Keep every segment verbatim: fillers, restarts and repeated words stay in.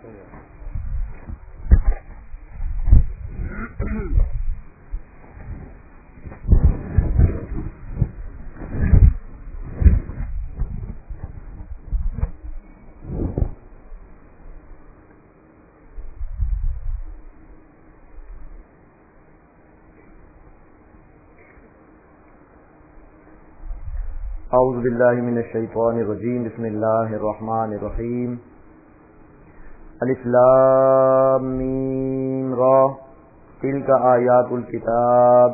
اعوذ باللہ من الشیطان الرجیم بسم اللہ الرحمن الرحیم الف لام میم را تلک آیات الکتاب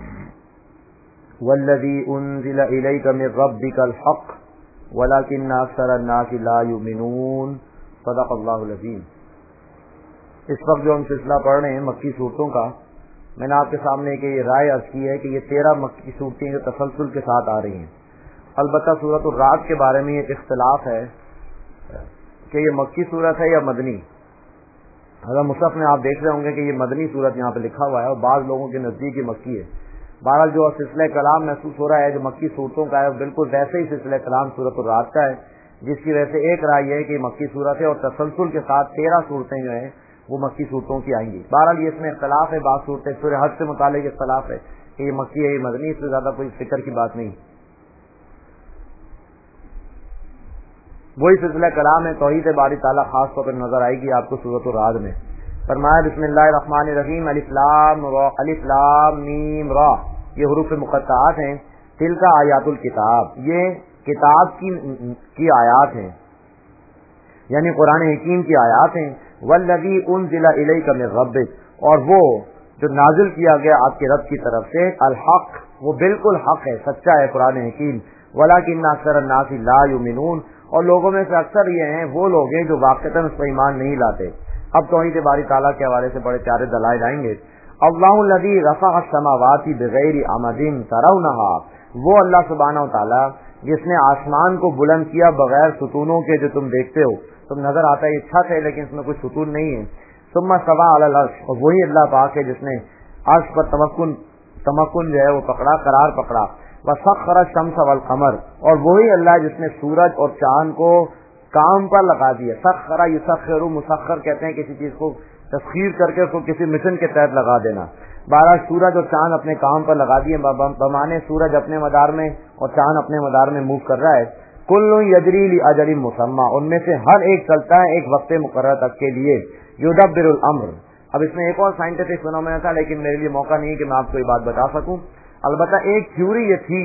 والذی انزل الیک من ربک الحق ولکن اکثر الناس لا یؤمنون صدق اللہ العظیم۔ اس وقت جو ہم سلسلہ پڑھ رہے ہیں مکی صورتوں کا، میں نے آپ کے سامنے کہ یہ رائے عرض کی ہے کہ یہ تیرہ مکی صورتیں جو تسلسل کے ساتھ آ رہی ہیں۔ البتہ سورۃ الرعد کے بارے میں ایک اختلاف ہے کہ یہ مکی صورت ہے یا مدنی۔ اگر مصحف میں آپ دیکھ رہے ہوں گے کہ یہ مدنی صورت یہاں پہ لکھا ہوا ہے اور بعض لوگوں کے نزدیک یہ مکی ہے۔ بہرحال جو سلسلہ کلام محسوس ہو رہا ہے جو مکی صورتوں کا ہے بالکل ویسے ہی سلسلہ کلام سورۃ الرعد کا ہے، جس کی وجہ سے ایک رائے یہ ہے کہ یہ مکی صورت ہے اور تسلسل کے ساتھ تیرہ صورتیں جو ہیں وہ مکی صورتوں کی آئیں گی۔ بہرحال یہ اس میں اختلاف ہے، بعض صورتیں سورہ حج سے متعلق اختلاف ہے کہ یہ مکی ہے یہ مدنی، اس سے زیادہ کوئی فکر کی بات نہیں۔ وہی سلسلہ کلام ہے، توحید باری تعالیٰ خاص طور پر نظر آئے گی آپ کو سورۃ الرعد میں۔ فرمایا بسم اللہ الرحمن الرحیم الف لام را الف لام میم را، یہ حروف مقطعات ہیں۔ تلک آیات الکتاب، یہ کتاب کی کی آیات ہیں، یعنی قرآن حکیم کی آیات ہیں۔ والذی انزل الیک من ربک، اور وہ جو نازل کیا گیا آپ کے رب کی طرف سے، الحق، وہ بالکل حق ہے، سچا ہے قرآن حکیم۔ ولکن اکثر الناس لا یؤمنون، اور لوگوں میں سے اکثر یہ ہیں وہ لوگ ہیں جو واقعتاً اس پر ایمان نہیں لاتے۔ اب توحید باری تعالیٰ کے حوالے سے بڑے پیارے دلائل آئیں گے۔ اللہ الذی رفع السماوات بغیر عمد ترونها، وہ اللہ سبحانہ و تعالیٰ جس نے آسمان کو بلند کیا بغیر ستونوں کے، جو تم دیکھتے ہو، تم نظر آتا ہے یہ چھت ہے لیکن اس میں کوئی ستون نہیں ہے۔ ثم استوى علی العرش، اور وہی اللہ پاک ہے جس نے عرش پر تمکن تمکن جو ہے وہ پکڑا، قرار پکڑا۔ وسخر الشمس والقمر، اور وہی اللہ جس نے سورج اور چاند کو کام پر لگا دیا۔ سخر یسخر، مسخر کہتے ہیں کسی چیز کو تسخیر کر کے اس کو کسی مشن کے تحت لگا دینا۔ بارہ سورج اور چاند اپنے کام پر لگا دیے، بمانے سورج اپنے مدار میں اور چاند اپنے مدار میں موو کر رہا ہے۔ کل یجری لاجل مسمى، ان میں سے ہر ایک چلتا ہے ایک وقت مقرر تک کے لیے۔ یدبر الامر، اب اس میں ایک اور سائنٹیفک فینومینا تھا لیکن میرے لیے موقع نہیں کہ میں آپ کو یہ بات بتا سکوں۔ البتہ ایک تھیوری یہ تھی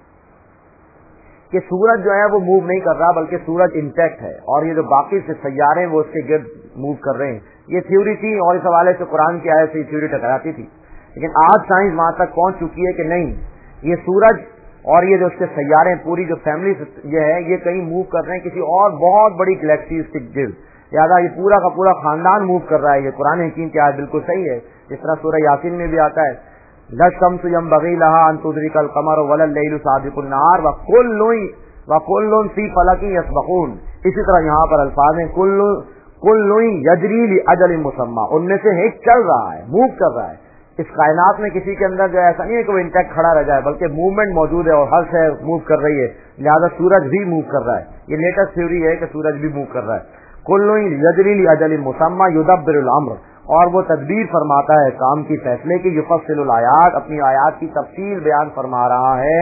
کہ سورج جو ہے وہ موو نہیں کر رہا بلکہ سورج انٹیکٹ ہے، اور یہ جو باقی سے سیارے ہیں وہ اس کے گرد موو کر رہے ہیں، یہ تھیوری تھی اور اس حوالے سے قرآن کی آیت سے یہ تھیوری ٹکراتی تھی۔ لیکن آج سائنس وہاں تک پہنچ چکی ہے کہ نہیں، یہ سورج اور یہ جو اس کے سیارے پوری جو فیملی یہ ہے یہ کہیں موو کر رہے ہیں کسی اور بہت بڑی گلیکسیز کے گرد، لہٰذا یہ پورا کا پورا خاندان موو کر رہا ہے۔ یہ قرآن حکیم کی آیت بالکل صحیح ہے، جس طرح سورہ یاسین میں بھی آتا ہے لَلشَّمْسُ يَنبَغِي لَهَا أَن تُدْرِكَ الْقَمَرَ وَلَا اللَّيْلُ سَابِقُ النَّهَارِ وَكُلٌّ وَكُلٌّ فِي فَلَكٍ يَسْبَحُونَ۔ اسی طرح یہاں پر الفاظ ہیں کل کل یجری لأجل مسمى، ان میں سے ایک چل رہا ہے، موو کر رہا ہے۔ اس کائنات میں کسی کے اندر جو ایسا نہیں ہے کہ وہ انٹیکٹ کھڑا رہ جائے بلکہ موومنٹ موجود ہے اور ہر شے موو کر رہی ہے، لہذا سورج بھی موو کر رہا ہے۔ یہ لیٹسٹ تھیوری ہے کہ سورج بھی موو کر رہا ہے۔ کل یجری لأجل مسمى یدبر الامر، اور وہ تدبیر فرماتا ہے کام کی، فیصلے کی۔ یفصل الآیات، اپنی آیات کی تفصیل بیان فرما رہا ہے۔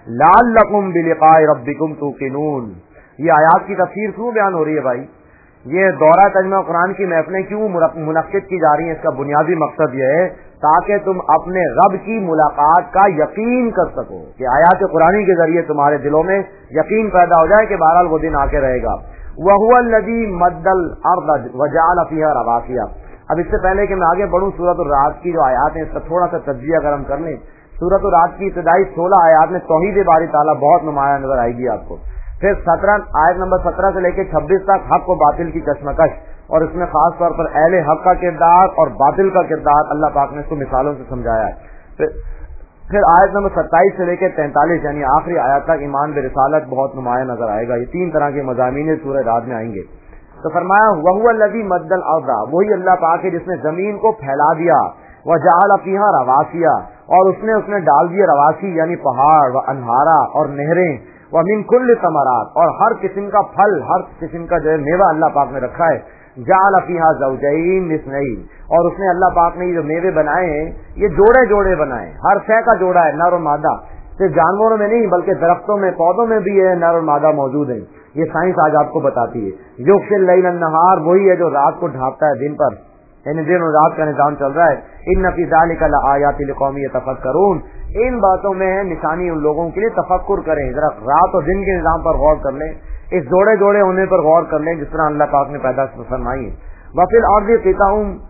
لعلکم بلقاء ربکم توقنون، یہ آیات کی تفسیر کیوں بیان ہو رہی ہے بھائی؟ یہ دورہ ترجمہ قرآن کی محفلیں کیوں منعقد کی جا رہی ہیں؟ اس کا بنیادی مقصد یہ ہے تاکہ تم اپنے رب کی ملاقات کا یقین کر سکو، کہ آیات قرآنی کے ذریعے تمہارے دلوں میں یقین پیدا ہو جائے کہ بہرحال وہ دن آ کے رہے گا۔ وَهُوَ الَّذِي مَدَّ الْأَرْضَ وَجَعَلَ فِيهَا رَوَاسِيَ۔ اب اس سے پہلے کہ میں آگے بڑھوں، سورۃ الرعد کی جو آیات ہیں اس کا تھوڑا سا تجزیہ اگر ہم کر لیں، سورۃ الرعد کی ابتدائی سولہ آیات میں توحید باری تعالیٰ بہت نمایاں نظر آئے گی آپ کو۔ پھر سترہ آیت نمبر سترہ سے لے کے چھبیس تک حق و باطل کی کشمکش، اور اس میں خاص طور پر اہل حق کا کردار اور باطل کا کردار اللہ پاک نے اس کو مثالوں سے سمجھایا ہے۔ پھر پھر آیت نمبر ستائیس سے لے کے تینتالیس یعنی آخری آیت تک ایمان برسالت بہت نمایاں نظر آئے گا۔ یہ تین طرح کے مضامین سورہ رعد میں آئیں گے۔ تو فرمایا وَهُوَ الَّذِي مَدَّ الْأَرْضَ، وہی اللہ پاک ہے جس نے زمین کو پھیلا دیا، وَجَعَلَ فِيهَا رَوَاسِيَ، اور اس نے اس نے ڈال دیا رواسی یعنی پہاڑ، و انہارا اور نہریں، ومن کل ثمرات، اور ہر قسم کا پھل، ہر قسم کا جو ہے میوہ اللہ پاک نے رکھا ہے. جعل فیہا زوجین اثنین، اور اس نے اللہ پاک نے یہ جو میوے بنائے ہیں یہ جوڑے جوڑے بنائے، ہر شے کا جوڑا ہے، نر اور مادہ. صرف جانوروں میں نہیں بلکہ درختوں میں، پودوں میں بھی یہ نر اور مادہ موجود ہیں. یہ سائنس آج آپ کو بتاتی ہے. یغشی اللیل النہار، وہی ہے جو رات کو ڈھانپتا ہے دن پر، یعنی دن اور رات کا نظام چل رہا ہے. ان فی ذلک لآیات لقوم یتفکرون، ان باتوں میں ہے نشانی ان لوگوں کے لیے، تفکر کریں، ذرا رات اور دن کے نظام پر غور کر لیں، اس جوڑے جوڑے ہونے پر غور کر لیں جس طرح اللہ پاک نے پیدا فرمائی ہے. وفی الارض قطع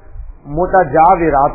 متجاورات،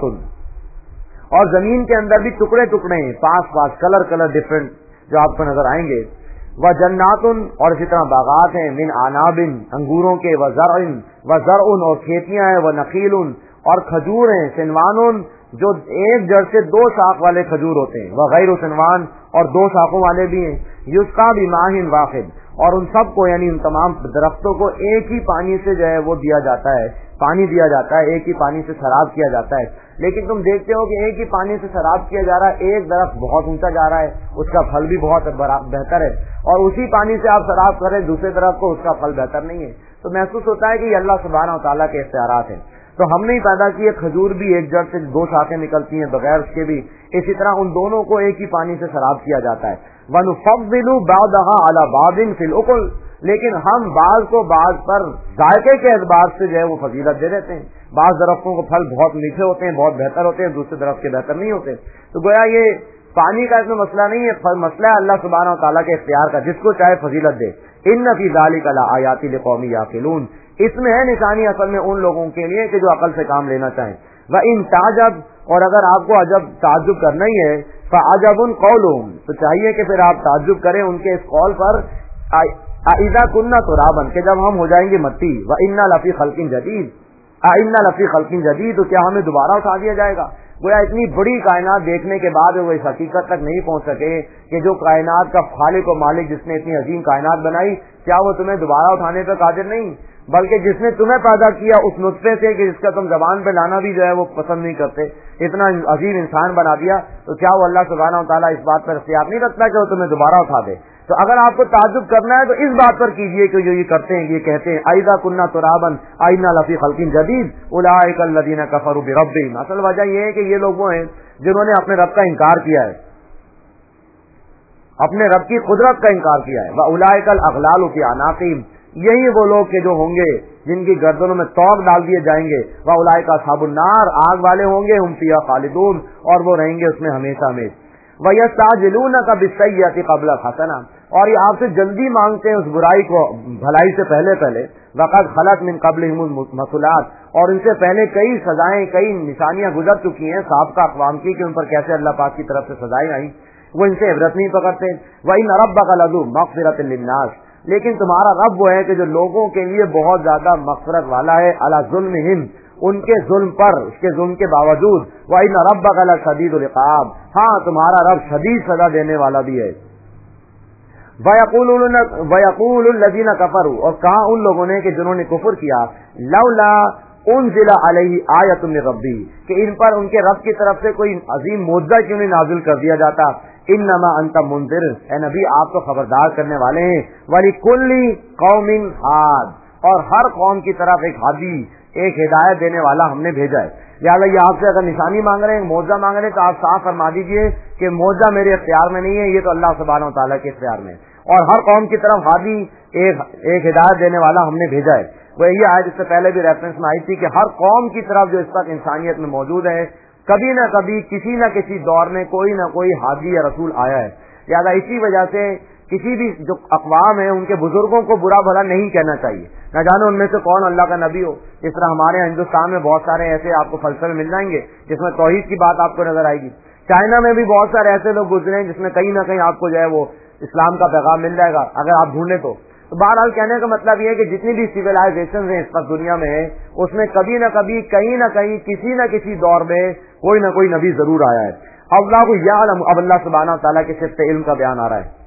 اور زمین کے اندر بھی ٹکڑے ٹکڑے ہیں، پاس پاس، کلر کلر ڈفرنٹ جو آپ کو نظر آئیں گے. وجنات، اور اسی طرح باغات ہیں، من عناب، انگوروں کے، وزرع، وزرع، اور کھیتیاں ہیں، ونخیل، اور کھجور ہیں، سنوان، جو ایک جڑ سے دو شاخ والے کھجور ہوتے ہیں، وغیر سنوان، اور دو شاخوں والے بھی ہیں. یسقا بماء واحد، اور ان سب کو یعنی ان تمام درختوں کو ایک ہی پانی سے جو ہے وہ دیا جاتا ہے، پانی دیا جاتا ہے، ایک ہی پانی سے سراب کیا جاتا ہے. لیکن تم دیکھتے ہو کہ ایک ہی پانی سے سراب کیا جا رہا ہے، ایک درخت بہت اونچا جا رہا ہے، اس کا پھل بھی بہت بہتر ہے، اور اسی پانی سے آپ سراب کریں دوسرے درخت کو، اس کا پھل بہتر نہیں ہے. تو محسوس ہوتا ہے کہ یہ اللہ سبحانہ و تعالیٰ کے اختیارات ہیں. تو ہم نے ہی پیدا کیے، کھجور بھی ایک جڑ سے دو شاخیں نکلتی ہیں بغیر اس کے بھی، اسی طرح ان دونوں کو ایک ہی پانی سے سراب کیا جاتا ہے. وَنُفَضِّلُ بَعْضَهَا عَلَى بَعْضٍ فِي الْأُكُلِ، لیکن ہم بعض کو بعض پر ذائقے کے اعتبار سے جو ہے وہ فضیلت دے دیتے ہیں. بعض درختوں کو پھل بہت میٹھے ہوتے ہیں، بہت بہتر ہوتے ہیں، دوسرے درخت کے بہتر نہیں ہوتے. تو گویا یہ پانی کا اس میں مسئلہ نہیں ہے، مسئلہ ہے اللہ سبحانہ و تعالیٰ کے اختیار کا، جس کو چاہے فضیلت دے. ان فی ذلک لآیات لقوم یعقلون، اس میں ہے نشانی اصل میں ان لوگوں کے لیے کہ جو عقل سے کام لینا چاہیں. وَإِن تَعْجَبْ، اور اگر آپ کو عجب تعجب کرنا ہی ہے، فَعَجَبٌ قَوْلُهُمْ، تو چاہیے کہ پھر آپ تعجب کریں ان کے اس قول پر، اِذَا كُنَّا تُرَابًا، کہ جب ہم ہو جائیں گے مٹی، وَإِنَّا لَفِي خَلْقٍ جَدِيدٍ، اِنَّا لَفِي خَلْقٍ جَدِيدٍ، تو کیا ہمیں دوبارہ اٹھا دیا جائے گا. گویا اتنی بڑی کائنات دیکھنے کے بعد وہ اس حقیقت تک نہیں پہنچ سکے کہ جو کائنات کا خالق و مالک جس نے اتنی عظیم کائنات بنائی، کیا وہ تمہیں دوبارہ اٹھانے پر قادر نہیں، بلکہ جس نے تمہیں پیدا کیا اس نطفے سے کہ جس کا تم زبان پہ لانا بھی جو ہے وہ پسند نہیں کرتے، اتنا عظیم انسان بنا دیا، تو کیا وہ اللہ سبحانہ و تعالیٰ اس بات پر اختیار نہیں رکھتا کہ وہ تمہیں دوبارہ اٹھا دے. تو اگر آپ کو تعجب کرنا ہے تو اس بات پر کیجئے کہ جو یہ کرتے ہیں، یہ کہتے ہیں اَإِذَا كُنَّا تُرَابًا اِنَّا لَفِي خَلْقٍ جَدِيدٍ أُولَٰئِكَ الَّذِينَ كَفَرُوا بِرَبِّهِمْ. اصل وجہ یہ ہے کہ یہ لوگ وہ ہیں جنہوں نے اپنے رب کا انکار کیا ہے، اپنے رب کی قدرت کا انکار کیا ہے. وَأُولَٰئِكَ الْأَغْلَالُ فِي أَعْنَاقِهِمْ، یہی وہ لوگ کہ جو ہوں گے جن کی گردنوں میں توق ڈال دیے جائیں گے. وَأُولَٰئِكَ أَصْحَابُ النَّارِ، آگ والے ہوں گے، هُمْ فِيهَا خَالِدُونَ، اور وہ رہیں گے اس میں ہمیشہ ہمیشہ. وَيَسْتَعْجِلُونَكَ بِالسَّيِّئَةِ قَبْلَ الْحَسَنَةِ، اور یہ آپ سے جلدی مانگتے ہیں اس برائی کو بھلائی سے پہلے پہلے. وَقَدْ خَلَتْ مِن قَبْلِهِمُ الْمَثُلَاتُ، اور ان سے پہلے کئی سزائیں، کئی نشانیاں گزر چکی ہیں سابقہ اقوام کی کہ ان پر کیسے اللہ پاک کی طرف سے سزائیں آئیں، وہ ان سے عبرت نہیں پکڑتے. وَإِنَّ رَبَّكَ لَذُو مَغْفِرَةٍ لِلنَّاسِ، لیکن تمہارا رب وہ ہے کہ جو لوگوں کے لیے بہت زیادہ مغفرت والا ہے، عَلَى ظُلْمِهِمْ، ان کے ظلم پر، اس کے ظلم کے باوجود. وَإِنَّ رَبَّكَ لَشَدِيدُ الْعِقَابِ، ہاں تمہارا رب شدید سزا دینے والا بھی ہے. وَيَقُولُ الَّذِينَ كَفَرُوا، اور کہا ان لوگوں نے کہ جنہوں نے کفر کیا، لَوْلَا أُنزِلَ عَلَيْهِ آیَةٌ مِّن رَبِّهِ، کہ ان پر ان کے رب کی طرف سے کوئی عظیم معجزہ کیوں نہیں نازل کر دیا جاتا. انما انت منذر، اے نبی آپ تو خبردار کرنے والے ہیں. وَلِكُلِّ قَوْمٍ ہاد، اور ہر قوم کی طرف ایک ہادی، ایک ہدایت دینے والا ہم نے بھیجا ہے. لہٰذا یہ آپ سے اگر نشانی مانگ رہے ہیں، معجزہ مانگ رہے ہیں، تو آپ صاف فرما دیجئے کہ معجزہ میرے اختیار میں نہیں ہے، یہ تو اللہ سبحانہ و تعالیٰ کے اختیار میں ہے. اور ہر قوم کی طرف ہادی، ایک ایک ہدایت دینے والا ہم نے بھیجا ہے. وہ یہ آیت اس سے پہلے بھی ریفرنس میں آئی تھی کہ ہر قوم کی طرف جو اس وقت انسانیت میں موجود ہے، کبھی نہ کبھی کسی نہ کسی دور میں کوئی نہ کوئی ہادی یا رسول آیا ہے. لہٰذا اسی وجہ سے کسی بھی جو اقوام ہیں ان کے بزرگوں کو برا بھلا نہیں کہنا چاہیے. نہ جانے ان میں سے کون اللہ کا نبی ہو. اس طرح ہمارے ہندوستان میں بہت سارے ایسے آپ کو فلسفے مل جائیں گے جس میں توحید کی بات آپ کو نظر آئے گی. چائنا میں بھی بہت سارے ایسے لوگ گزرے ہیں جس میں کہیں نہ کہیں آپ کو جو ہے وہ اسلام کا پیغام مل جائے گا اگر آپ ڈھونڈیں تو. تو بہرحال کہنے کا مطلب یہ ہے کہ جتنی بھی سیولائزیشن ہیں اس وقت دنیا میں ہے، اس میں کبھی نہ کبھی کہیں نہ کہیں کسی نہ کسی دور میں کوئی نہ کوئی نبی ضرور آیا ہے. اللہ یعلم، اب اللہ سبحانہ و تعالیٰ کے صرف علم کا بیان آ رہا ہے.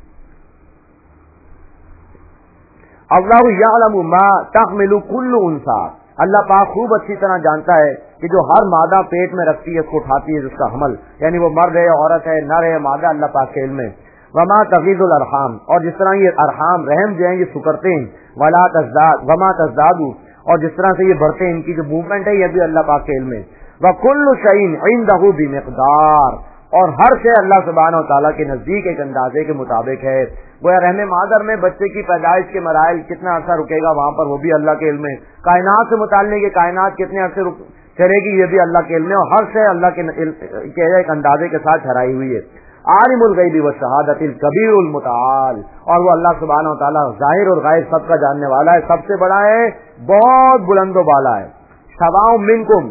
اللہ یعلم ما تحمل کل انثی، اللہ پاک خوب اچھی طرح جانتا ہے کہ جو ہر مادہ پیٹ میں رکھتی ہے اس کو اٹھاتی ہے، جس کا حمل، یعنی وہ مرد ہے عورت ہے نر ہے مادہ، اللہ پاک کے علم ہے. وما تغیض الارحام، اور جس طرح یہ ارحام رحم جو ہیں یہ سکڑتے ہیں، ولا تزداد وما تزداد، اور جس طرح سے یہ بڑھتے ہیں، ان کی جو موومنٹ ہے یہ بھی اللہ پاک کے علم ہے. وکل شیء عنده بمقدار، اور ہر شے اللہ سبحانہ و تعالیٰ کے نزدیک ایک اندازے کے مطابق ہے. گویا رحم مادر میں بچے کی پیدائش کے مراحل کتنا عرصہ رکے گا وہاں پر وہ بھی اللہ کے علم ہے. کائنات سے متعلق کہ کائنات کتنے عرصے چلے گی یہ بھی اللہ کے علم ہے، اور ہر شے اللہ کے ایک اندازے کے ساتھ ٹھہرائی ہوئی ہے. عالم الغیب والشہادۃ الکبیر المتعال، اور وہ اللہ سبحانہ و تعالیٰ ظاہر اور غائب سب کا جاننے والا ہے، سب سے بڑا ہے، بہت بلند و بالا ہے. سواء منکم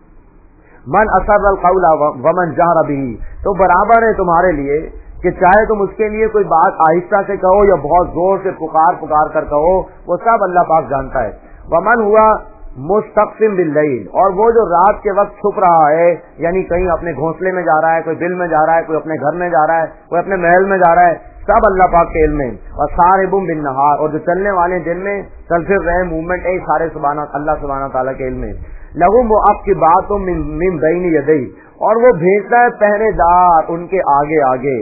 من اسر القول ومن جہر بہ، تو برابر ہے تمہارے لیے کہ چاہے تم اس کے لیے کوئی بات آہستہ سے کہو یا بہت زور سے پکار پکار کر کہو، وہ سب اللہ پاک جانتا ہے. ومن ہوا مستقسم باللیل، اور وہ جو رات کے وقت چھپ رہا ہے، یعنی کہیں اپنے گھونسلے میں جا رہا ہے، کوئی دل میں جا رہا ہے، کوئی اپنے گھر میں جا رہا ہے، کوئی اپنے محل میں جا رہا ہے، سب اللہ پاک کے علم میں. اور صاحب بالنہار، اور جو چلنے والے دن میں چل پھر رہے موومنٹ ہے، سارے سبحانہ اللہ سبحانہ تعالیٰ کے علم میں. لہم وہ آپ کی باتوں من بین یدیہ، اور وہ بھیجتا ہے پہرے دار ان کے آگے آگے،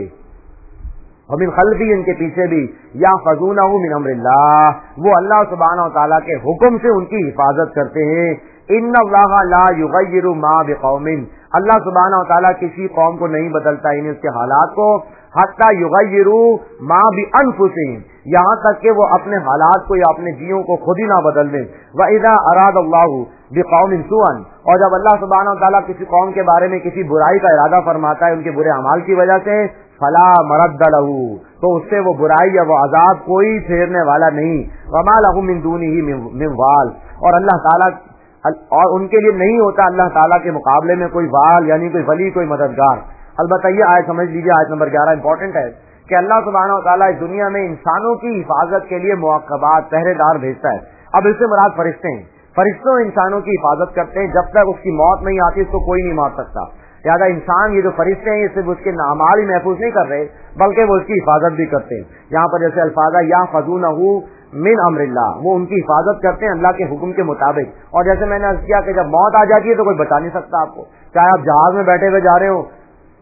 ومن خلفی ان کے پیچھے بھی، یحفظونہ من امر اللہ، وہ اللہ سبحانہ و تعالیٰ کے حکم سے ان کی حفاظت کرتے ہیں. ان اللہ لا یغیر ما بقوم، اللہ سبحانہ و تعالیٰ کسی قوم کو نہیں بدلتا یعنی اس کے حالات کو، حتی یغیروا ما بانفسہم، یہاں تک کہ وہ اپنے حالات کو یا اپنے جیوں کو خود ہی نہ بدل دیں. وَإِذَا أَرَادَ اللَّهُ بِقَوْمٍ سُوءًا، اور جب اللہ سبحانہ و تعالیٰ کسی قوم کے بارے میں کسی برائی کا ارادہ فرماتا ہے ان کے برے اعمال کی وجہ سے، فلا مرد لہ، تو اس سے وہ برائی یا وہ عذاب کوئی پھیرنے والا نہیں. وما لہ من دونہ من وال، اور اللہ تعالیٰ اور ان کے لیے نہیں ہوتا اللہ تعالیٰ کے مقابلے میں کوئی وال یعنی کوئی ولی، کوئی مددگار. البتہ یہ آیت سمجھ لیجیے، آیت نمبر گیارہ امپورٹنٹ ہے کہ اللہ سبحانہ و تعالیٰ اس دنیا میں انسانوں کی حفاظت کے لیے معقبات پہرے دار بھیجتا ہے. اب اس سے مراد فرشتے ہیں، فرشتوں انسانوں کی حفاظت کرتے ہیں، جب تک اس کی موت نہیں آتی اس کو کوئی نہیں مار سکتا. لہٰذا انسان یہ جو فرشتے ہیں یہ صرف اس کے اعمال ہی محفوظ نہیں کر رہے بلکہ وہ اس کی حفاظت بھی کرتے ہیں. یہاں پر جیسے الفاظ یحفظونہ من امر اللہ، وہ ان کی حفاظت کرتے ہیں اللہ کے حکم کے مطابق. اور جیسے میں نے عرض کیا کہ جب موت آ جاتی ہے تو کوئی بچا نہیں سکتا آپ کو، چاہے آپ جہاز میں بیٹھے ہوئے جا رہے ہو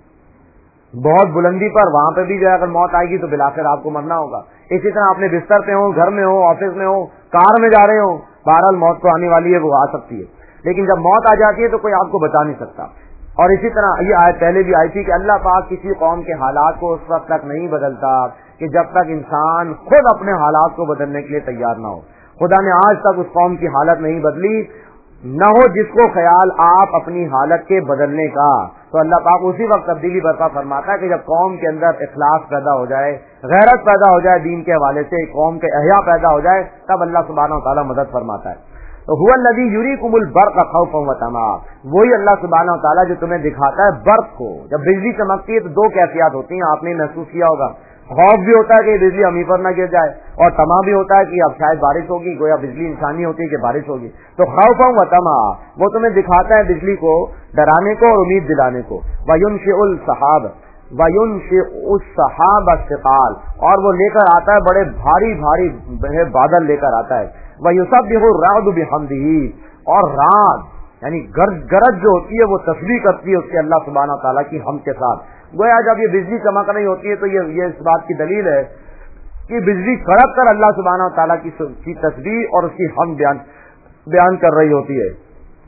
بہت بلندی پر، وہاں پہ بھی جو ہے اگر موت آئے گی تو بلاخر آپ کو مرنا ہوگا. اسی طرح اپنے بستر پہ ہو، گھر میں ہو، آفس میں ہو، کار میں جا رہے ہو، بہرحال موت تو آنے والی ہے، وہ آ سکتی ہے، لیکن جب موت آ جاتی ہے تو کوئی آپ کو بچا نہیں سکتا. اور اسی طرح یہ آیت پہلے بھی آئی تھی کہ اللہ پاک کسی قوم کے حالات کو اس وقت تک نہیں بدلتا کہ جب تک انسان خود اپنے حالات کو بدلنے کے لیے تیار نہ ہو. خدا نے آج تک اس قوم کی حالت نہیں بدلی، نہ ہو جس کو خیال آپ اپنی حالت کے بدلنے کا، تو اللہ پاک اسی وقت تبدیلی برپا فرماتا ہے کہ جب قوم کے اندر اخلاص پیدا ہو جائے، غیرت پیدا ہو جائے دین کے حوالے سے، قوم کے احیا پیدا ہو جائے، تب اللہ سبحانہ و تعالیٰ مدد فرماتا ہے. تو هو الذی یریکم البرق خوفا وطمعا، وہی اللہ سبحانہ و تعالیٰ جو تمہیں دکھاتا ہے برق کو. جب بجلی چمکتی ہے تو دو کیفیات ہوتی ہیں، آپ نے محسوس کیا ہوگا، خوف بھی ہوتا ہے کہ بجلی ہمیں پر نہ گر جائے، اور طمع بھی ہوتا ہے کہ اب شاید بارش ہوگی، گویا بجلی انسانی ہوتی ہے کہ بارش ہوگی. تو خوفا وطمعا وہ تمہیں دکھاتا ہے بجلی کو ڈرانے کو اور امید دلانے کو. وینشئ السحاب وینشئ السحاب الثقال، اور وہ لے کر آتا ہے بڑے بھاری بھاری بادل لے کر آتا ہے. وَيُسَبِّحُ الرَّعْدُ بِحَمْدِهِ، اور رعد یعنی گرج گرج جو ہوتی ہے وہ تسبیح کرتی ہے اس کے اللہ سبحانہ تعالیٰ کی حمد کے ساتھ. گویا جب یہ بجلی چمک رہی ہوتی ہے تو یہ یہ اس بات کی دلیل ہے کہ بجلی کڑک کر اللہ سبحانہ تعالیٰ کی کی تسبیح اور اس کی حمد بیان بیان کر رہی ہوتی ہے.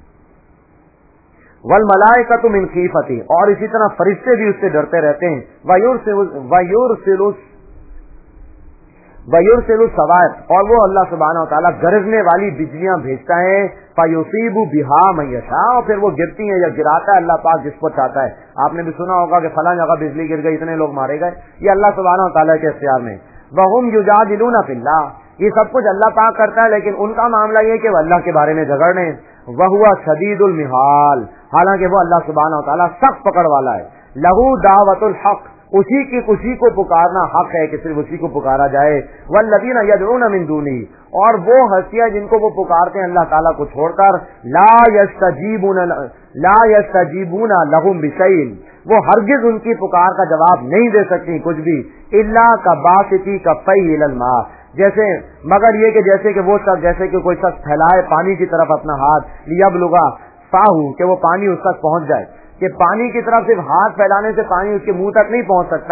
وَالْمَلَائِكَةُ مِنْ خِيفَتِهِ، اور اسی طرح فرشتے بھی اس سے ڈرتے رہتے ہیں. وَيُرْسِلُ وَيُرْسِلُ الصَّوَاعِقَ، اور وہ اللہ سبحانہ و تعالیٰ گرجنے والی بجلیاں بھیجتا ہے. فَيُصِيبُ بِهَا مَن يَشَاءُ، اور پھر وہ گرتی ہیں یا گراتا ہے اللہ پاک جس کو چاہتا ہے. آپ نے بھی سنا ہوگا کہ فلاں جگہ بجلی گر گئی، اتنے لوگ مارے گئے، یہ اللہ سبحانہ و تعالیٰ کے اختیار میں. وَهُمْ يُجَادِلُونَ فِي اللَّهِ، یہ سب کچھ اللہ پاک کرتا ہے لیکن ان کا معاملہ یہ کہ وہ اللہ کے بارے میں جھگڑ رہے ہیں. وَهُوَ شَدِيدُ الْمِحَالِ، حالانکہ وہ اللہ سبحانہ و تعالیٰ سخت پکڑ والا ہے. لَهُ دَعْوَةُ الْحَقِّ، اسی کی اسی کو پکارنا حق ہے کہ صرف اسی کو پکارا جائے. والذین یدعون من دونہ، اور وہ ہستیاں جن کو وہ پکارتے ہیں اللہ تعالیٰ کو چھوڑ کر، لا یستجیبون لا یستجیبون لہم بشیء، وہ ہرگز ان کی پکار کا جواب نہیں دے سکتی کچھ بھی، الا کباسطی کفیہ الی الماء، جیسے مگر یہ کہ جیسے کہ وہ شخص جیسے کہ کوئی شخص پھیلائے پانی کی طرف اپنا ہاتھ، لیبلغ فاہ، کہ وہ پانی اس تک پہنچ جائے، کہ پانی کی طرف صرف ہاتھ پھیلانے سے پانی اس کے منہ تک نہیں پہنچ سکتا،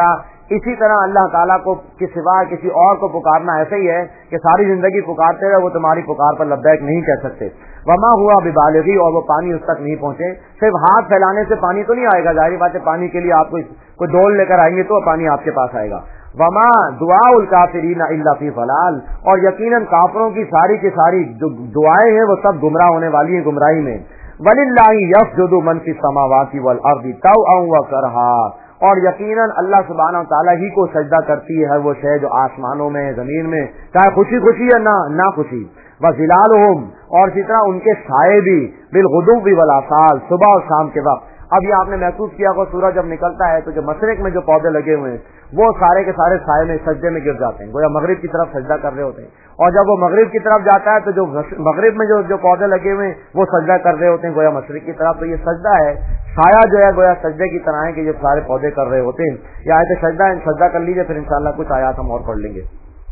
اسی طرح اللہ تعالیٰ کو کے سوا کسی اور کو پکارنا ایسا ہی ہے کہ ساری زندگی پکارتے رہے، وہ تمہاری پکار پر لبیک نہیں کہہ سکتے. وما ہوا ببالغی، اور وہ پانی اس تک نہیں پہنچے. صرف ہاتھ پھیلانے سے پانی تو نہیں آئے گا، ظاہر بات ہے پانی کے لیے آپ کو کوئی ڈول لے کر آئیں گے تو پانی آپ کے پاس آئے گا. وما دعاء الکافرین الا فی ضلال، اور یقیناً کافروں کی ساری کی ساری جو دعائیں ہیں وہ سب گمراہ ہونے والی ہیں، گمراہی میں. وَلِلَّهِ يَسْجُدُ مَن فِي السَّمَاوَاتِ وَالْأَرْضِ طَوْعًا وَكَرْهًا، اور یقیناً اللہ سبحانہ وتعالیٰ ہی کو سجدہ کرتی ہے وہ شے جو آسمانوں میں زمین میں، چاہے خوشی خوشی یا نہ نہ خوشی. وَظِلَالُهُمْ، اور اسی طرح ان کے سائے بھی، بِالْغُدُوِّ وَالْآصَالِ، صبح اور شام کے وقت. اب یہ آپ نے محسوس کیا کہ سورج جب نکلتا ہے تو جو مشرق میں جو پودے لگے ہوئے ہیں وہ سارے کے سارے سائے میں سجدے میں گر جاتے ہیں، گویا مغرب کی طرف سجدہ کر رہے ہوتے ہیں. اور جب وہ مغرب کی طرف جاتا ہے تو جو مغرب میں جو جو پودے لگے ہوئے ہیں وہ سجدہ کر رہے ہوتے ہیں گویا مشرق کی طرف. تو یہ سجدہ ہے، سایہ جو ہے گویا سجدے کی طرح ہے کہ یہ سارے پودے کر رہے ہوتے ہیں. یہ آیت سجدہ سجدہ کر لیجیے، پھر انشاءاللہ کچھ آیات ہم اور پڑھ لیں گے.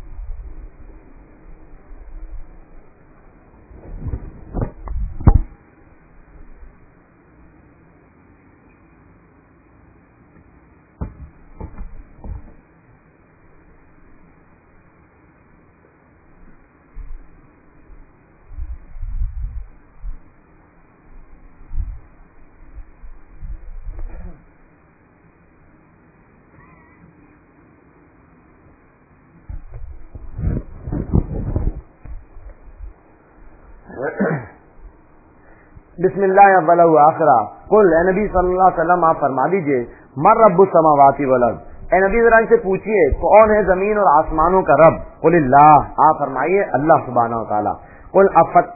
بسم اللہ اول و آخرہ. قل، اے نبی صلی اللہ علیہ وسلم آپ فرما دیجئے، من رب السماوات والارض، اے نبی ذرا سے پوچھیے کون ہے زمین اور آسمانوں کا رب. قل اللہ، آپ فرمائیے اللہ سبحانہ وتعالی. قل افت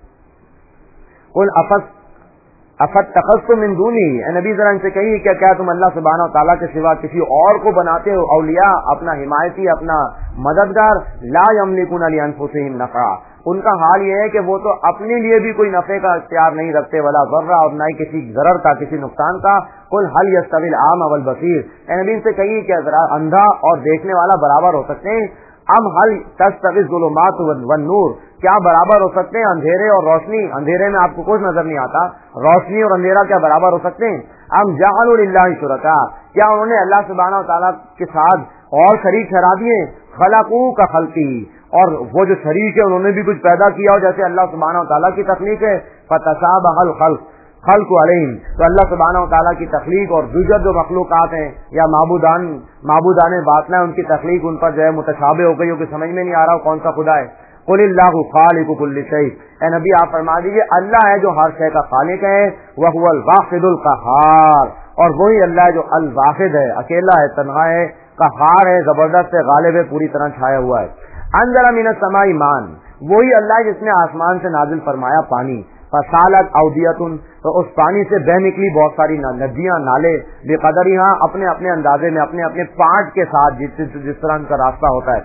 قل افت افتخذتم من دونی، اے نبی ذرا سے کہیے کہ کیا تم اللہ سبحانہ وتعالی کے سوا کسی اور کو بناتے ہو اولیاء، اپنا حمایتی، اپنا مددگار. لا یملکون لانفسہم نفعا، ان کا حال یہ ہے کہ وہ تو اپنے لیے بھی کوئی نفع کا اختیار نہیں رکھتے، ولا ضرہ، اور نہ ہی کسی ضرر کا، کسی نقصان کا. قل هل یستوی الاعمی والبصیر، اے نبی سے کہیے کہ اندھا اور دیکھنے والا برابر ہو سکتے ہیں. ام هل تستوی الظلمات والنور، کیا برابر ہو سکتے ہیں اندھیرے اور روشنی؟ اندھیرے میں آپ کو کچھ نظر نہیں آتا، روشنی اور اندھیرا کیا برابر ہو سکتے ہیں؟ ام جعلوا للہ شرکاء، کیا انہوں نے اللہ سبحانہ وتعالی کے ساتھ اور شریک ٹھہرا دیے؟ خلقوا کخلقہ، اور وہ جو شریک ہے انہوں نے بھی کچھ پیدا کیا ہو جیسے اللہ سبحانہ وتعالی کی تخلیق ہے. فتشابہ الخلق خلق علیہم، تو اللہ سبحانہ وتعالی کی تخلیق اور دیگر جو مخلوقات ہیں یا معبودان معبودان باطنہ ان کی تخلیق ان پر جو ہے متشابہ ہو گئی ہو کہ سمجھ میں نہیں آ رہا کون سا خدا ہے. قل اللہ خالق کل شیء، اے نبی آپ فرما دیجیے اللہ ہے جو ہر شے کا خالق ہے. وہو الواحد القہار، اور وہی اللہ جو الواحد ہے، اکیلا ہے، تنہا ہے، قہار ہے، زبردست ہے، غالب ہے، پوری طرح چھایا ہوا ہے. انزل من السماء ماء، وہی اللہ جس نے آسمان سے نازل فرمایا پانی. فسالت اودیۃ، تو اس پانی سے بہ نکلی بہت ساری ندیاں، نالے. بقدرہا، اپنے اپنے اندازے میں، اپنے اپنے پارٹ کے ساتھ، جس جس طرح ان کا راستہ ہوتا ہے.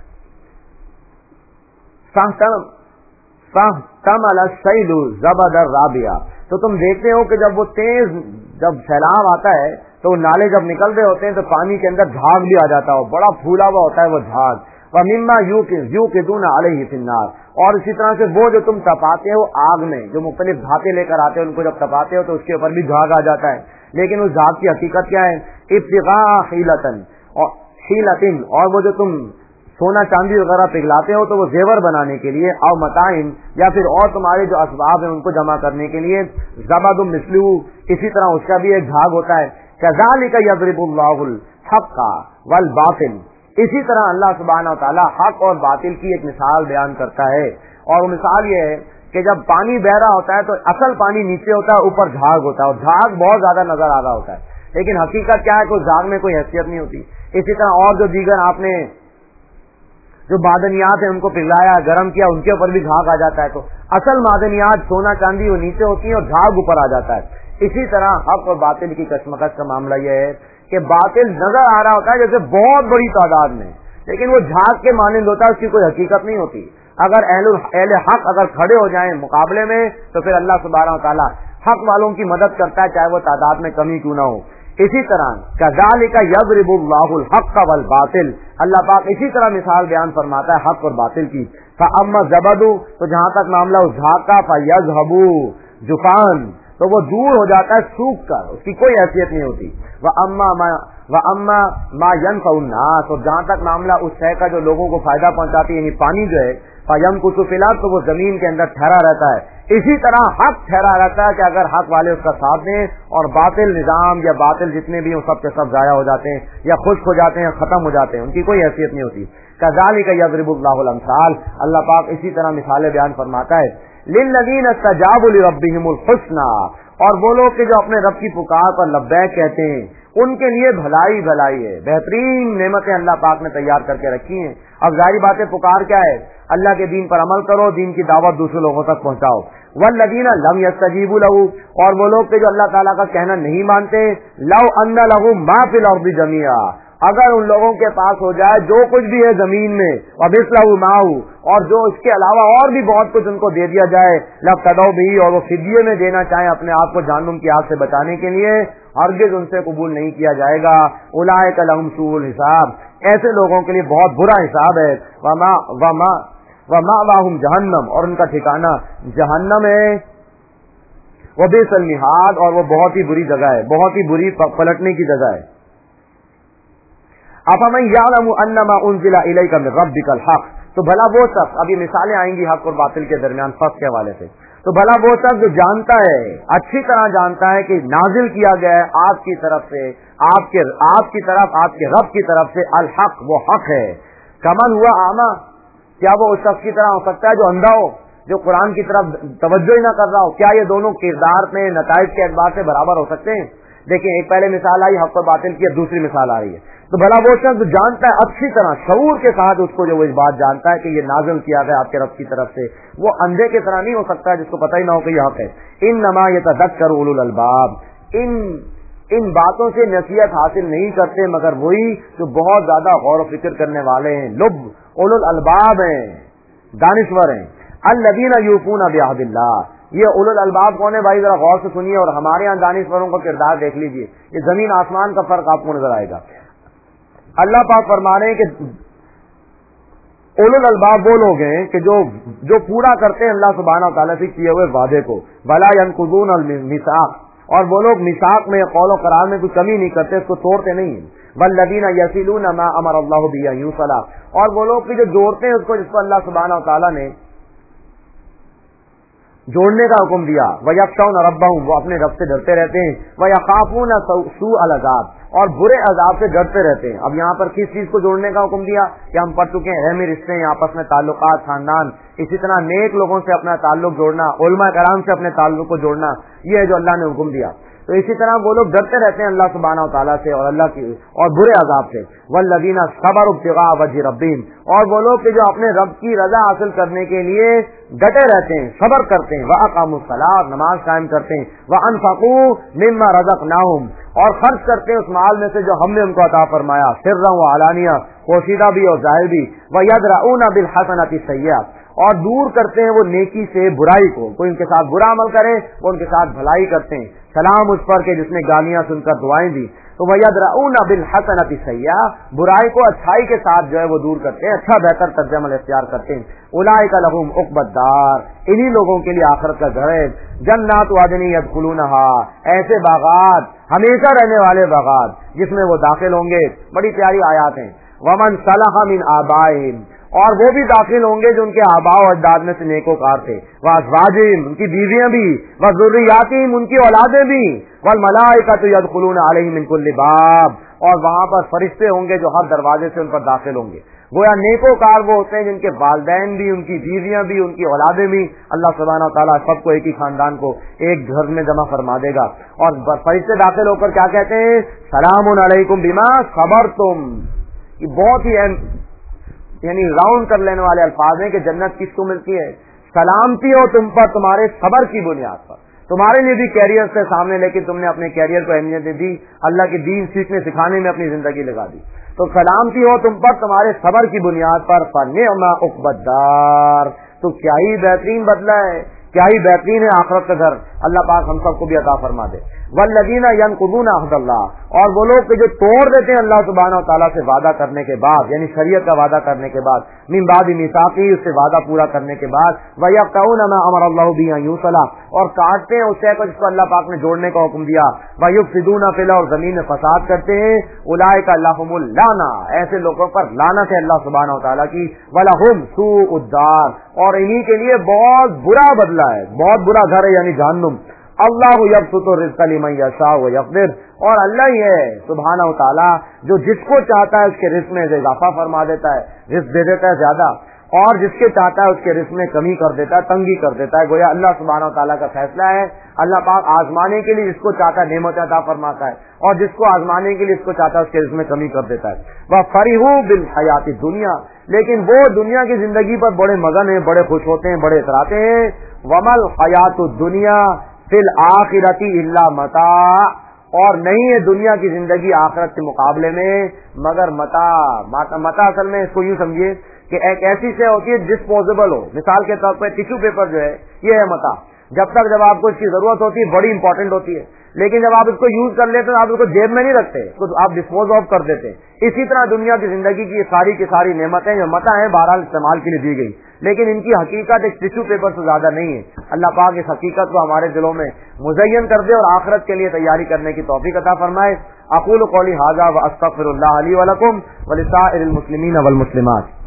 فاحتمل السیل زبد الرابیہ، تو تم دیکھتے ہو کہ جب وہ تیز جب سیلاب آتا ہے تو وہ نالے جب نکل رہے ہوتے ہیں تو پانی کے اندر جھاگ بھی آ جاتا ہے، بڑا پھولا ہوا ہوتا ہے وہ جھاگ. وَمِمَّا يُوقِدُونَ عَلَيْهِ فِي النَّارِ، اور اسی طرح سے وہ جو تم تپاتے ہو آگ میں، جو مختلف دھاتیں لے کر آتے ہو ان کو جب تپاتے ہو تو اس کے اوپر بھی جھاگ آ جاتا ہے. لیکن اس جھاگ کی حقیقت کیا ہے؟ ابتغاء حیلتن اور حیلتن، اور وہ جو تم سونا چاندی وغیرہ پگھلاتے ہو تو وہ زیور بنانے کے لیے، او متاعن، یا پھر اور تمہارے جو اسباب ہیں ان کو جمع کرنے کے لیے. زبد مثلہ، اسی طرح اس کا بھی ایک جھاگ ہوتا ہے. کذالک یضرب اللہ الحق والباطل، اسی طرح اللہ سبحانہ وتعالی حق اور باطل کی ایک مثال بیان کرتا ہے. اور وہ مثال یہ ہے کہ جب پانی بہ رہا ہوتا ہے تو اصل پانی نیچے ہوتا ہے، اوپر جھاگ ہوتا ہے، اور جھاگ بہت زیادہ نظر آ رہا ہوتا ہے، لیکن حقیقت کیا ہے کہ جھاگ میں کوئی حیثیت نہیں ہوتی. اسی طرح اور جو دیگر آپ نے جو معدنیات ہیں ان کو پگھلایا، گرم کیا، ان کے اوپر بھی جھاگ آ جاتا ہے. تو اصل معدنیات سونا چاندی وہ نیچے ہوتی ہیں اور جھاگ اوپر آ جاتا ہے. اسی طرح حق اور باطل کی کشمکش کا معاملہ یہ ہے کہ باطل نظر آ رہا ہوتا ہے جیسے بہت بڑی تعداد میں، لیکن وہ جھاگ کے مانند ہوتا ہے، اس کی کوئی حقیقت نہیں ہوتی. اگر اہل اہل حق اگر کھڑے ہو جائیں مقابلے میں تو پھر اللہ سبحانہ وتعالی حق والوں کی مدد کرتا ہے چاہے وہ تعداد میں کمی کیوں نہ ہو. اسی طرح کذالک یضرب اللہ الحق والباطل، اللہ پاک اسی طرح مثال بیان فرماتا ہے حق اور باطل کی. فاما الزبد، تو جہاں تک معاملہ اس جھاگ کا، فیذهب جفان، تو وہ دور ہو جاتا ہے سوکھ کر، اس کی کوئی حیثیت نہیں ہوتی. وہ اما وہ اما ما ينفع الناس، اور جہاں تک معاملہ اس شے کا جو لوگوں کو فائدہ پہنچاتی ہے، یعنی پانی جو ہے، فَيَمْكُثُ فِي الْأَرْضِ، تو وہ زمین کے اندر ٹھہرا رہتا ہے. اسی طرح حق ٹھہرا رہتا ہے کہ اگر حق والے اس کا ساتھ دیں، اور باطل نظام یا باطل جتنے بھی ہیں سب کے سب ضائع ہو جاتے ہیں یا خشک ہو جاتے ہیں، ختم ہو جاتے ہیں، ان کی کوئی حیثیت نہیں ہوتی. كَذَلِكَ يَضْرِبُ اللَّهُ الْأَمْثَالَ، اللہ پاک اسی طرح مثالیں بیان فرماتا ہے. لِلَّذِينَ اسْتَجَابُوا لِرَبِّهِمُ الْحُسْنَى، اور وہ لوگ کہ جو اپنے رب کی پکار پر لبیک کہتے ہیں، ان کے لیے بھلائی بھلائی ہے، بہترین نعمتیں اللہ پاک نے تیار کر کے رکھی ہیں. اب ظاہری بات ہے، پکار کیا ہے؟ اللہ کے دین پر عمل کرو، دین کی دعوت دوسرے لوگوں تک پہنچاؤ. والذین لم یستجیبوا لہ، اور وہ لوگ کہ جو اللہ تعالیٰ کا کہنا نہیں مانتے، لو ان لہم ما فی الارض جميعا، اگر ان لوگوں کے پاس ہو جائے جو کچھ بھی ہے زمین میں، ومثلہ معہ، اور جو اس کے علاوہ اور بھی بہت کچھ ان کو دے دیا جائے، لافتدوا بہ، اور وہ فدیے میں دینا چاہیں اپنے آپ کو جہنم کی آگ سے بچانے کے لیے، ہرگز ان سے قبول نہیں کیا جائے گا. اولئک لہم سوء الحساب، ایسے لوگوں کے لیے بہت برا حساب ہے. وما وما ومأواہم جہنم، اور ان کا ٹھکانہ جہنم ہے. وبئس المہاد، اور وہ بہت ہی بری جگہ ہے، بہت ہی بری پلٹنے کی جگہ ہے. افمن یعلم انما انزل الیک من ربک الحق، تو بھلا وہ شخص، ابھی مثالیں آئیں گی حق اور باطل کے درمیان فرق کے حوالے سے، تو بھلا وہ شخص جو جانتا ہے، اچھی طرح جانتا ہے کہ نازل کیا گیا ہے آپ کی طرف سے، آپ کے آپ کی طرف آپ کے رب کی طرف سے الحق، وہ حق ہے. کمن ہوا اعمی، کیا وہ اس شخص کی طرح ہو سکتا ہے جو اندھا ہو، جو قرآن کی طرف توجہ ہی نہ کر رہا ہو؟ کیا یہ دونوں کردار میں نتائج کے اعتبار سے برابر ہو سکتے ہیں؟ دیکھیں، ایک پہلے مثال آئی حق و باطل کی، اب دوسری مثال آ رہی ہے. تو بھلا وہ شخص جانتا ہے اچھی طرح شعور کے ساتھ، اس کو جو وہ اس بات جانتا ہے کہ یہ نازل کیا گیا آپ کے رب کی طرف سے، وہ اندھے کی طرح نہیں ہو سکتا جس کو پتہ ہی نہ ہو کہ یہ حق ہے. انما یتذکر اولو الالباب، ان ان باتوں سے نصیحت حاصل نہیں کرتے مگر وہی جو بہت زیادہ غور و فکر کرنے والے ہیں. لب اولو الالباب ہیں، دانشور ہیں. الذین یوفون بعہد اللہ، یہ اولو الالباب کون ہے بھائی؟ ذرا غور سے سنیے، اور ہمارے یہاں دانشوروں کا کردار دیکھ لیجئے، یہ زمین آسمان کا فرق آپ کو نظر آئے گا. اللہ پاک فرما رہے ہیں کہ اولو الالباب وہ لوگ ہیں کہ جو جو پورا کرتے ہیں اللہ سبحانہ وتعالیٰ سے کیے ہوئے وعدے کو. ولا ينقضون المیثاق، اور وہ لوگ میثاق میں، قول و قرار میں کوئی کمی نہیں کرتے، اس کو توڑتے نہیں. والذین یصلون ما امر اللہ به ان یوصل، اور وہ لوگ جو جوڑتے ہیں اس کو جس کو اللہ سبحانہ وتعالیٰ نے جوڑنے کا حکم دیا. وَيَخْشَوْنَ رَبَّهُمْ، وہ اپنے رب سے ڈرتے رہتے ہیں. وَيَخَافُونَ سُوءَ الْعَذَابِ، اور برے عذاب سے ڈرتے رہتے ہیں. اب یہاں پر کس چیز کو جوڑنے کا حکم دیا؟ کہ ہم پڑھ چکے ہیں رحمی رشتے ہیں، آپس میں تعلقات، خاندان، اسی طرح نیک لوگوں سے اپنا تعلق جوڑنا، علماء کرام سے اپنے تعلق کو جوڑنا، یہ ہے جو اللہ نے حکم دیا. تو اسی طرح وہ لوگ ڈرتے رہتے ہیں اللہ سبحانہ و تعالیٰ سے اور اللہ کی اور برے عذاب سے. والذین صبروا ابتغاء وجہ ربہم، اور وہ لوگ کہ جو اپنے رب کی رضا حاصل کرنے کے لیے ڈٹے رہتے ہیں، صبر کرتے ہیں. واقاموا الصلاۃ، نماز قائم کرتے ہیں. وانفقوا مما رزقناہم، اور خرچ کرتے ہیں اس مال میں سے جو ہم نے ان کو عطا فرمایا، سرا و علانیہ، پوشیدہ بھی اور ظاہر بھی. ویدرؤون بالحسنۃ السیئۃ، اور دور کرتے ہیں وہ نیکی سے برائی کو. کوئی ان کے ساتھ برا عمل کرے وہ ان کے ساتھ بھلائی کرتے ہیں. سلام اس پر کہ جس نے گالیاں سن کر دعائیں دی. تو وَيَدْرَؤُونَ بِالْحَسَنَةِ السَّيِّئَةِ، برائی کو اچھائی کے ساتھ جو ہے وہ دور کرتے ہیں، اچھا بہتر طرز عمل اختیار کرتے ہیں. اولئک لہم عقبی الدار، انہی لوگوں کے لیے آخرت کا گھر ہے. جنات عدن یدخلونها، ایسے باغات، ہمیشہ رہنے والے باغات جس میں وہ داخل ہوں گے. بڑی پیاری آیات ہیں. ومن صلح من آبائہم، اور وہ بھی داخل ہوں گے جو ان کے آباء و اجداد میں سے نیکوکار تھے. وازواجہم، ان کی بیویاں بھی. وذریاتہم، ان کی اولادیں بھی. والملائکۃ یدخلون علیہم من کل باب، اور وہاں پر فرشتے ہوں گے جو ہر دروازے سے ان پر داخل ہوں گے. گویا نیکوکار وہ ہوتے ہیں جن کے والدین بھی، ان کی بیویاں بھی، ان کی اولادیں بھی. اللہ سبحانہ تعالیٰ سب کو ایک ہی خاندان کو ایک گھر میں جمع فرما دے گا. اور فرشتے داخل ہو کر کیا کہتے ہیں؟ سلام علیکم بما صبرتم. یہ بہت ہی یعنی راؤنڈ کر لینے والے الفاظ ہیں کہ جنت کس کو ملتی ہے؟ سلامتی ہو تم پر تمہارے صبر کی بنیاد پر. تمہارے لیے بھی کیریئر سے سامنے، لیکن تم نے اپنے کیریئر کو اہمیت دے دی، اللہ کی دین سیکھنے سکھانے میں اپنی زندگی لگا دی. تو سلامتی ہو تم پر تمہارے صبر کی بنیاد پر. فنعم عقبی الدار، تو کیا ہی بہترین بدلہ ہے، کیا ہی بہترین ہے آخرت کا گھر، اللہ پاک ہم سب کو بھی عطا فرما دے۔ والذین ینقضون عہد اللہ، اور وہ لوگ کہ جو توڑ دیتے ہیں اللہ سبحانہ و تعالیٰ سے وعدہ کرنے کے بعد، یعنی شریعت کا وعدہ کرنے کے بعد، من بعد میثاقہ، اس سے وعدہ پورا کرنے کے بعد، ویقطعون ما امر اللہ بہ ان یوصل، اور کاٹتے ہیں اس شے کو جس کو اللہ پاک نے جوڑنے کا حکم دیا، ویفسدون فی الارض، اور زمین میں فساد کرتے ہیں، اولئک لہم اللعنہ، ایسے لوگوں پر لعنت ہے اللہ سبحانہ و تعالیٰ کی، ولہم سوء الدار، اور انہی کے لیے بہت برا بدلہ ہے، بہت برا گھر ہے یعنی جہنم۔ اللہ یبسط الرزق لمن یشاء ویقدر، اور اللہ ہی ہے سبحانہ و تعالیٰ جو جس کو چاہتا ہے اس کے رزق میں اضافہ فرما دیتا ہے، رزق دے دیتا ہے زیادہ، اور جس کے چاہتا ہے اس کے رزق میں کمی کر دیتا ہے، تنگی کر دیتا ہے۔ گویا اللہ سبحانہ و تعالیٰ کا فیصلہ ہے، اللہ پاک آزمانے کے لیے جس کو چاہتا ہے نعمت عطا فرماتا ہے، اور جس کو آزمانے کے لیے اس کو چاہتا ہے اس کے رزق میں کمی کر دیتا ہے۔ وَفَرِحُوا بِالْحَيَاةِ الدُّنْيَا، لیکن وہ دنیا کی زندگی پر بڑے مگن ہیں، بڑے خوش ہوتے ہیں، بڑے اتراتے ہیں۔ وَمَا الْحَيَاةُ الدُّنْيَا فِي الْآخِرَةِ إِلَّا مَتَاعٌ، اور نہیں ہے دنیا کی زندگی آخرت کے مقابلے میں مگر متاع۔ متاع اصل میں اس کو یوں سمجھیے کہ ایک ایسی شے ہوتی ہے ڈسپوزیبل ہو، مثال کے طور پر ٹیشو پیپر جو ہے یہ ہے متاع، جب تک جب آپ کو اس کی ضرورت ہوتی ہے بڑی امپورٹنٹ ہوتی ہے، لیکن جب آپ اس کو یوز کر لیتے ہیں آپ اس کو جیب میں نہیں رکھتے، اس کو آپ ڈسپوز آف کر دیتے ہیں۔ اسی طرح دنیا کی زندگی کی ساری کی ساری نعمتیں جو متاع ہیں بہرحال استعمال کے لیے دی گئی، لیکن ان کی حقیقت ایک ٹیشو پیپر سے زیادہ نہیں ہے۔ اللہ پاک اس حقیقت کو ہمارے دلوں میں مزین کر دے اور آخرت کے لیے تیاری کرنے کی توفیق عطا فرمائے۔ اقول قولی ھذا واستغفر اللہ لی ولکم ولسائر المسلمین والمسلمات۔